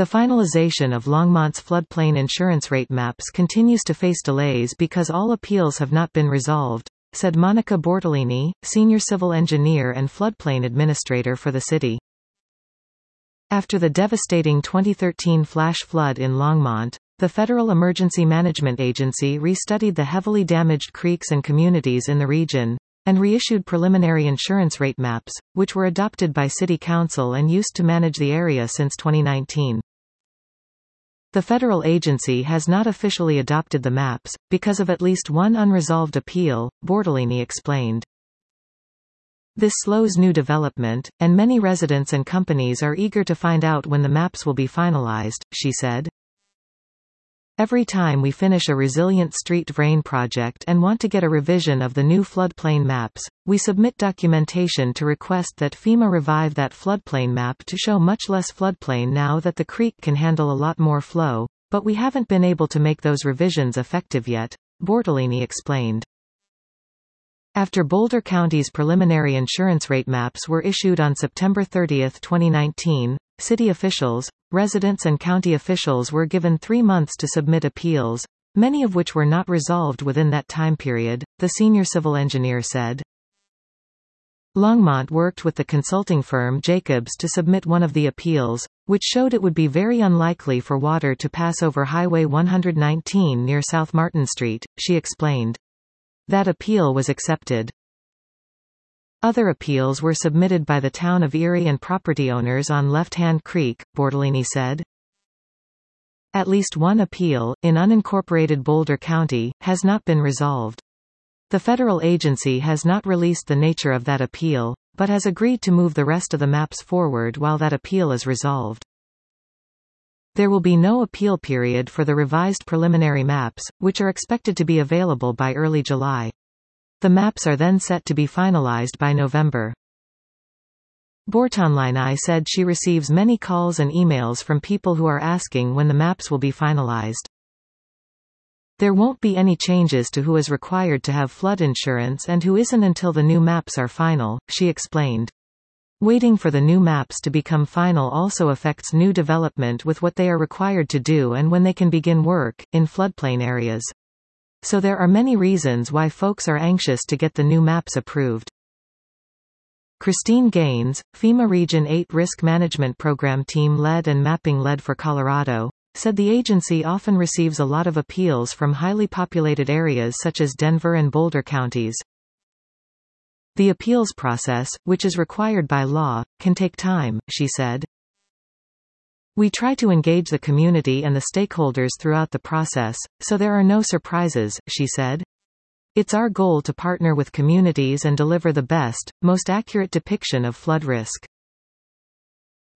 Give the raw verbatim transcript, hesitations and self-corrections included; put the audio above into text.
The finalization of Longmont's floodplain insurance rate maps continues to face delays because all appeals have not been resolved, said Monica Bortolini, senior civil engineer and floodplain administrator for the city. After the devastating twenty thirteen flash flood in Longmont, the Federal Emergency Management Agency restudied the heavily damaged creeks and communities in the region, and reissued preliminary insurance rate maps, which were adopted by City Council and used to manage the area since twenty nineteen. The federal agency has not officially adopted the maps, because of at least one unresolved appeal, Bortolini explained. This slows new development, and many residents and companies are eager to find out when the maps will be finalized, she said. Every time we finish a resilient street drain project and want to get a revision of the new floodplain maps, we submit documentation to request that FEMA revive that floodplain map to show much less floodplain now that the creek can handle a lot more flow, but we haven't been able to make those revisions effective yet, Bortolini explained. After Boulder County's preliminary insurance rate maps were issued on September thirtieth twenty nineteen, city officials, residents and county officials were given three months to submit appeals, many of which were not resolved within that time period, the senior civil engineer said. Longmont worked with the consulting firm Jacobs to submit one of the appeals, which showed it would be very unlikely for water to pass over Highway one nineteen near South Martin Street, she explained. That appeal was accepted. Other appeals were submitted by the town of Erie and property owners on Left Hand Creek, Bortolini said. At least one appeal, in unincorporated Boulder County, has not been resolved. The federal agency has not released the nature of that appeal, but has agreed to move the rest of the maps forward while that appeal is resolved. There will be no appeal period for the revised preliminary maps, which are expected to be available by early July. The maps are then set to be finalized by November. Bortolini said she receives many calls and emails from people who are asking when the maps will be finalized. There won't be any changes to who is required to have flood insurance and who isn't until the new maps are final, she explained. Waiting for the new maps to become final also affects new development with what they are required to do and when they can begin work, in floodplain areas. So there are many reasons why folks are anxious to get the new maps approved. Christine Gaines, FEMA Region eight Risk Management Program Team Lead and Mapping Lead for Colorado, said the agency often receives a lot of appeals from highly populated areas such as Denver and Boulder counties. The appeals process, which is required by law, can take time, she said. We try to engage the community and the stakeholders throughout the process, so there are no surprises, she said. It's our goal to partner with communities and deliver the best, most accurate depiction of flood risk.